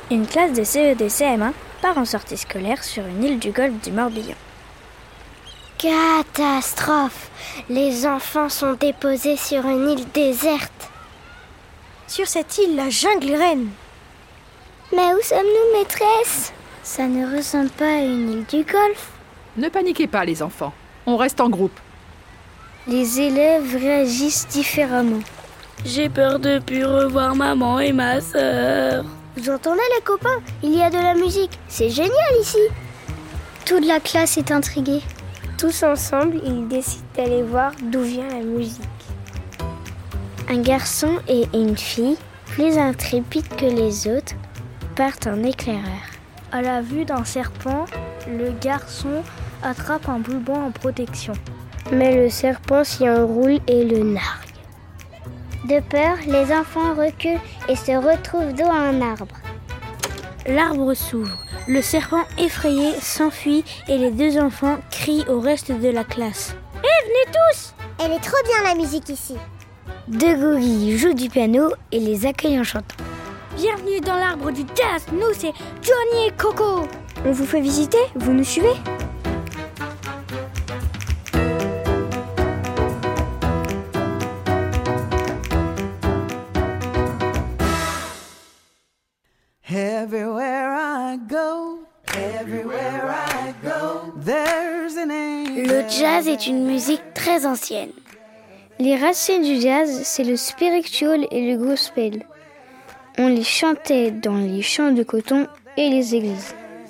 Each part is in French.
Une classe de CED-CM1 part en sortie scolaire sur une île du golfe du Morbihan. Catastrophe! Les enfants sont déposés sur une île déserte. Sur cette île, la jungle règne. Mais où sommes-nous, maîtresse? Ça ne ressemble pas à une île du golfe. Ne paniquez pas, les enfants. On reste en groupe. Les élèves réagissent différemment. J'ai peur de plus revoir maman et ma sœur. Vous entendez les copains? Il y a de la musique. C'est génial ici. Toute la classe est intriguée. Tous ensemble, ils décident d'aller voir d'où vient la musique. Un garçon et une fille, plus intrépides que les autres, partent en éclaireur. À la vue d'un serpent, le garçon attrape un bulbon en protection. Mais le serpent s'y enroule et le nargue. De peur, les enfants reculent et se retrouvent dos à un arbre. L'arbre s'ouvre. Le serpent effrayé s'enfuit et les deux enfants crient au reste de la classe. Venez tous! Elle est trop bien la musique ici. Deux gorilles jouent du piano et les accueillent en chantant. Bienvenue dans l'arbre du jazz. Nous, c'est Johnny et Coco. On vous fait visiter? Vous nous suivez? Le jazz est une musique très ancienne. Les racines du jazz, c'est le spiritual et le gospel. On les chantait dans les champs de coton et les églises.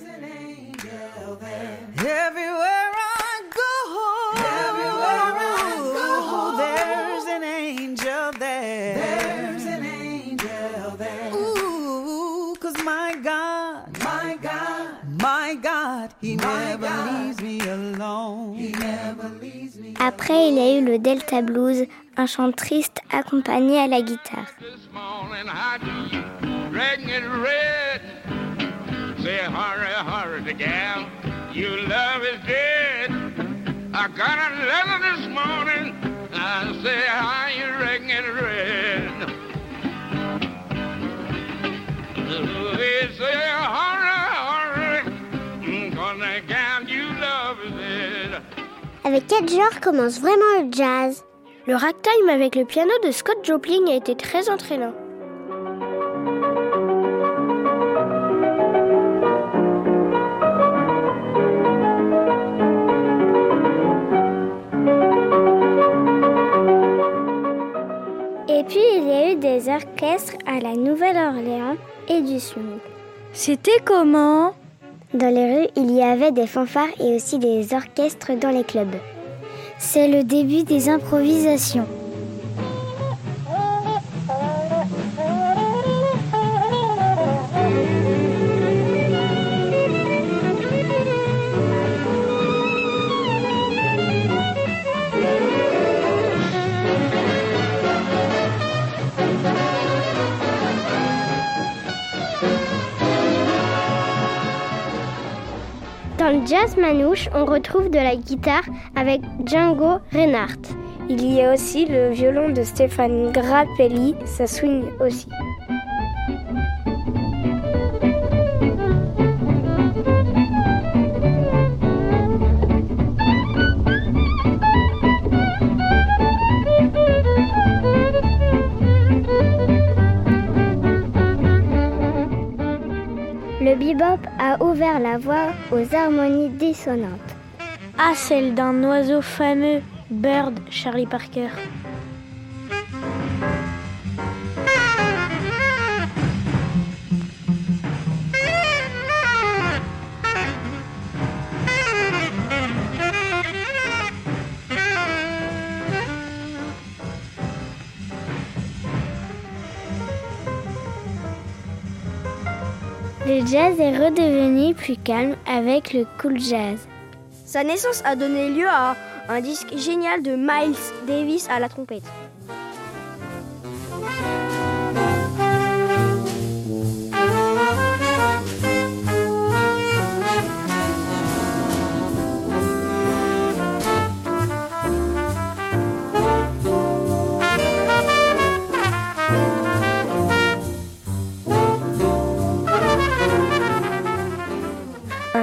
Après, il y a eu le Delta Blues, un chant triste accompagné à la guitare. Avec quel genre commence vraiment le jazz? Le ragtime avec le piano de Scott Joplin a été très entraînant. Et puis il y a eu des orchestres à la Nouvelle-Orléans et du swing. C'était comment? Dans les rues, il y avait des fanfares et aussi des orchestres dans les clubs. C'est le début des improvisations. Dans le jazz manouche, on retrouve de la guitare avec Django Reinhardt. Il y a aussi le violon de Stéphane Grappelli, ça swing aussi. Le bebop a ouvert la voie aux harmonies dissonantes. Ah, celle d'un oiseau fameux, Bird, Charlie Parker. Le jazz est redevenu plus calme avec le cool jazz. Sa naissance a donné lieu à un disque génial de Miles Davis à la trompette.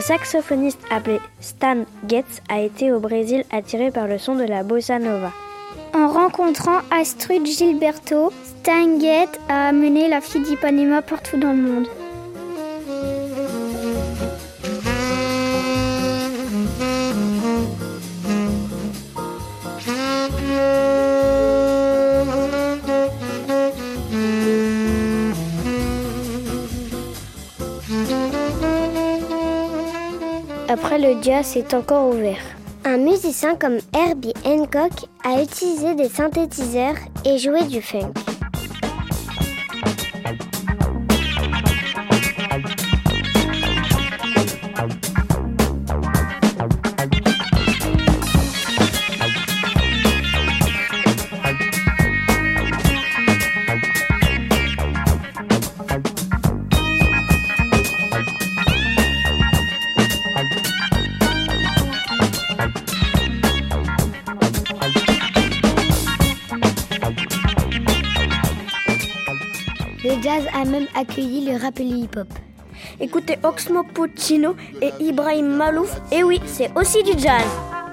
saxophoniste appelé Stan Getz a été au Brésil attiré par le son de la bossa nova. En rencontrant Astrud Gilberto, Stan Getz a amené la fille d'Ipanema partout dans le monde. Après, le jazz est encore ouvert. Un musicien comme Herbie Hancock a utilisé des synthétiseurs et joué du funk. Le jazz a même accueilli le rap et le hip-hop. Écoutez Oxmo Puccino et Ibrahim Malouf, et oui, c'est aussi du jazz.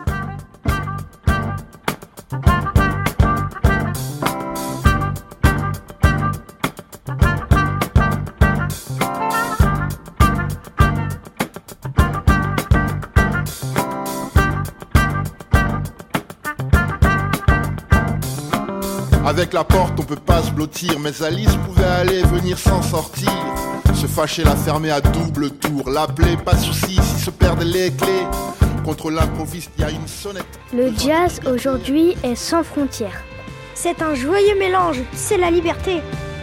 Avec la porte on peut pas se blottir, mais Alice pouvait aller venir s'en sortir. Se fâcher, la fermer à double tour, l'appeler, pas de soucis si se perdent les clés. Contre l'improviste, il y a une sonnette. Le jazz aujourd'hui est sans frontières. C'est un joyeux mélange, c'est la liberté.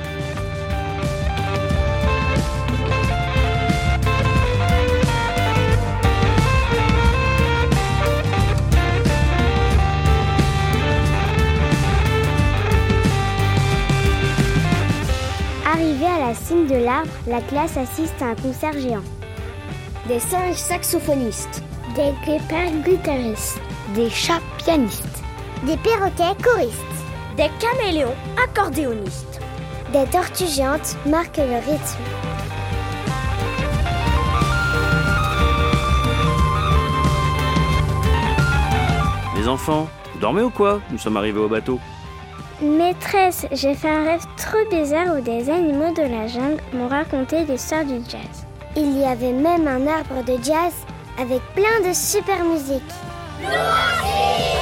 Arrivée à la cime de l'arbre, la classe assiste à un concert géant. Des singes saxophonistes, Des guépards guitaristes, Des chats pianistes, des perroquets choristes, des caméléons accordéonistes. des tortues géantes marquent le rythme. Les enfants, vous dormez ou quoi? Nous sommes arrivés au bateau. Maîtresse, j'ai fait un rêve trop bizarre où des animaux de la jungle m'ont raconté l'histoire du jazz. Il y avait même un arbre de jazz avec plein de super musique. Nous aussi!